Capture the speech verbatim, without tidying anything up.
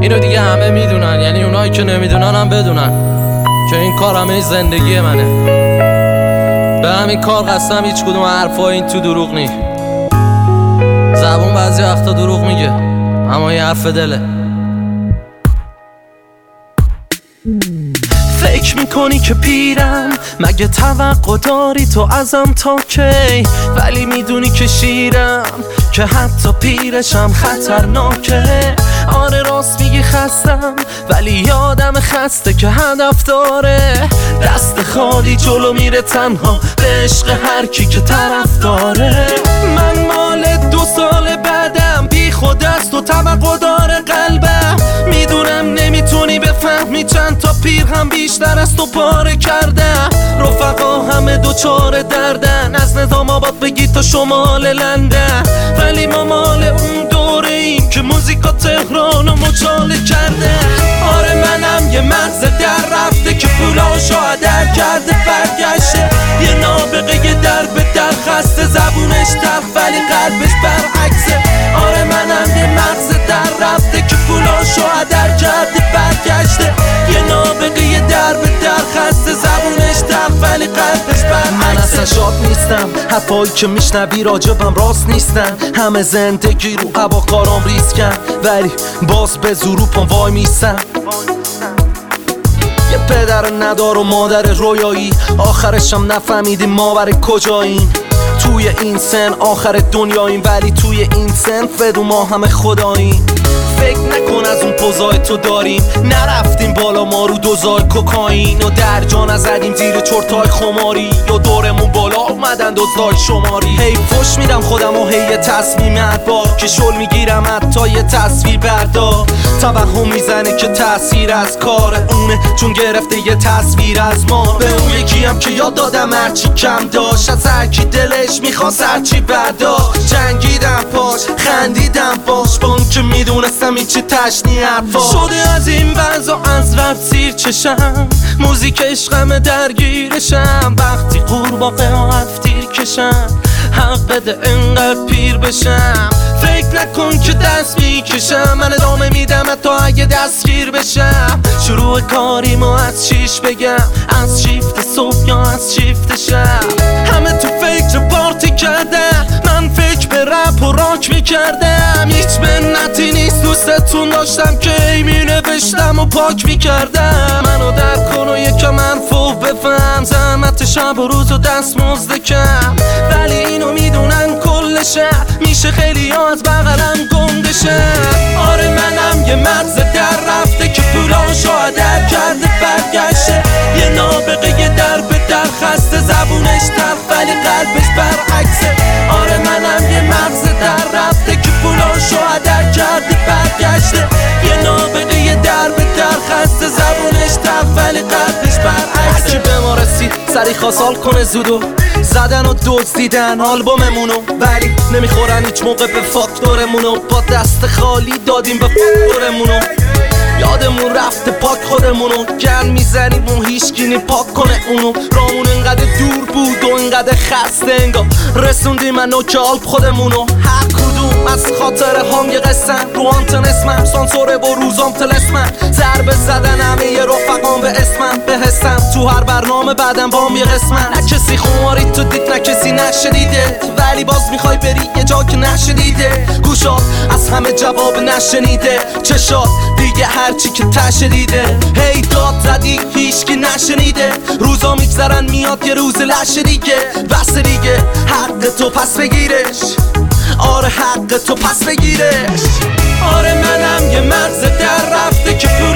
اینو دیگه همه میدونن، یعنی اونایی که نمیدونن هم بدونن که این کار همه زندگی منه. به همین کار قسم هیچ کدوم حرفا این تو دروغ نی. زبون بعضی وقتا دروغ میگه اما این حرف دله. فکر میکنی که پیرم، مگه توقع داری تو ازم تا کی؟ ولی میدونی که شیرم، که حتی پیرشم خطرناکه. آره راست میگی خستم، ولی یادم خسته که هدف داره. دست خالی جلو میره تنها به عشق هر کی که طرف داره. من مال دو سال بعدم، بی خود است و توقع داره قلبم. میدونم نمیتونی بفهمی چند تا پیر هم بیشتر از تو پاره کردم. رفقا همه دوچار دردن، از نظام آباد بگی تا شمال لندن. ولی ما مال اون دوره ایم که موزیکا تهران و مچاله کرده. آره منم یه مغز در رفته که پولاشو هدر کرده برگشته. یه نابغه یه در به در خسته، زبونش تلخ ولی قلبش برعکسه. آره منم یه مغز در رفته که پولاشو هدر کرده برگشته. یه نابغه یه در به در خسته، زبونش تلخ ولی قلبش برعکسه. من اصلا شاد نیستم، حرفایی که میشنوی راجبم راست نیستن. همه زندگی رو هواکارام ریسکن، ولی باز به زور رو پام وای میستم. یه پدر ندار و مادر رویایی، آخرشم نفهمیدیم ما برای کجاییم. توی این سن آخر دنیاییم، ولی توی این سن فدو ما همه خداییم. فکر نکن از اون پوزای تو داریم، نرفتیم بالا ما رو دوزای کوکائین. و در جا نزدیم زیر چرتای خماری، یا دورمون بالا اومدن دوزای شماری. هی فش میدم خودم و هی تصمیم ادبار، که شل میگیرم حتی یه تصویر بردار. توهم میزنه که تأثیر از کار اونه، چون گرفته یه تصویر از ما. به اون یکی هم که یاد دادم هرچی کم داشت، از هرکی دلش میخواست هرچی برداشت. جنگیدم پاش، خندیدم باش، با اون که میدونستم این چی تشنیت باش. شده از این وضع از رفت سیر چشم، موزیک عشقم درگیرشم. وقتی قورباغه ها هفتیر کشم، حق بده انقدر پیر بشم. فکر نکن که دست میکشم، من ادامه میدم حتی اگه دستگیر بشم. شروع کاریمو از شیش بگم، از شیفت صبح یا از شیفت شب. همه تو فکر پارتی کردم، من فکر به رپ و راک میکردم. هیچ منتی نیست دوستتون داشتم که ای مینوشتم و پاک میکردم. منو در کن و یکم حرفو بفهم، زحمت شب و روز و دست مزد کم. ولی اینو میدونن کل شهر، میشه خیلی ها از بغلم گندشه. آره منم یه مغز در رفته که پولاشو هدر کرده برگشته. یه نابغه یه در به در خسته، زبونش تلخ ولی قلبش برعکسه. آره منم یه مغز در رفته که پولاشو هدر کرده برگشته. یه نابغه یه در به در خسته، زبونش تلخ ولی قلبش برعکسه. هرکی به ما رسید سری خواست کنه زودو، زدن و دزدیدن آلبوممونو، ولی نمیخورن هیچ موقع به فاکتورمونو. با دست خالی دادیم به فاکتورمونو، یادمون رفته پاک خودمونو. گن میزنیم اون هیچکی پاک کنه اونو. رامون انقدر دور بود و انقدر خسته، انگار رسوندیم من نوک آلب خودمونو. هر کدوم از خاطر هم یه قسم، رو آنتن اسمم سانسوره و روزام تلسمم. ضربه زدن همه یه رفقام به اسمم، به حسم تو هر برنامه بعدم بام یه قسمم. نه کسی خماری تو دید، نه کسی نشنیده، ولی باز میخوای بری یه جا که نشنیده. گوشات از همه جواب نشنیده، چشات دیگه هرچی که تشه دیده. هی داد زدی هیچکی نشنیده، روزا میگذرن میاد یه روز لشه دیگه. بس دیگه حق تو پس بگیرش، آره حق تو پس بگیرش. آره منم یه مغز در رفته که